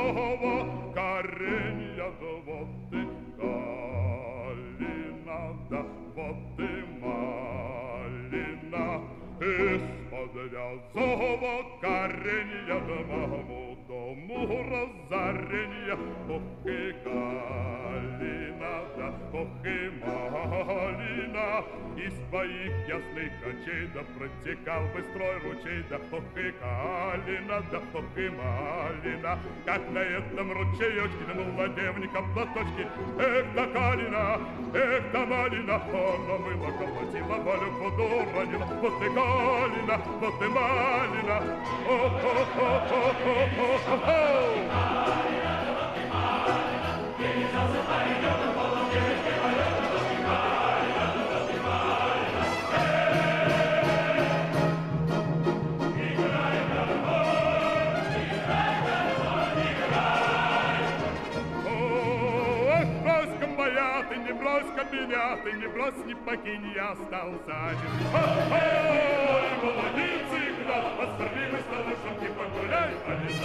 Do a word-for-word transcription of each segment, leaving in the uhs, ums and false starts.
зова коренья, да вот ты калина, да вот ты малина. Из-под зова коренья, да моему дому разоренья. Ох и калина, да ох и малина. Из твоих ясных очей да протекал быстрой ручей, да ох и калина, да ох и малина. Как на этом ручеечке тянула девника платочки. Эх, да калина, эх, да малина, она мыла, колотила, Валю воду ранила. Вот и калина, вот и малина. О-хо-хо-хо-хо-хо-хо. Ты не брось-ка меня, ты не брось, не покинь, я остался один. Ой, молодец, игра, посмотри, мы с ловушенки погуляй, Алиса.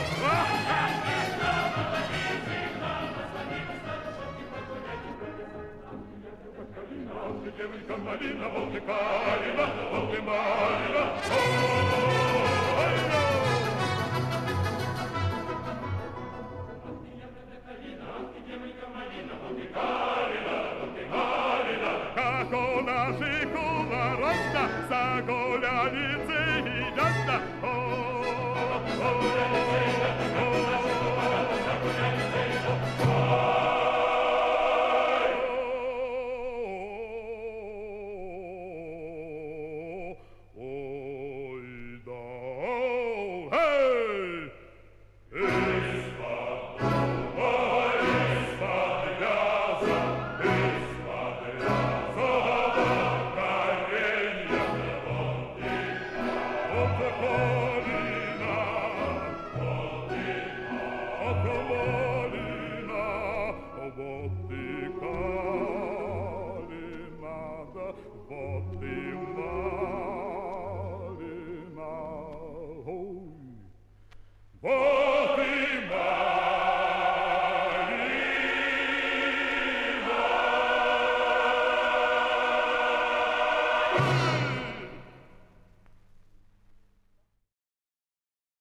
Девонька малина, вот и калина, вот и малина. Как у наших уларов-то загуляницы идут-то. Ой, да, эй! Вот ты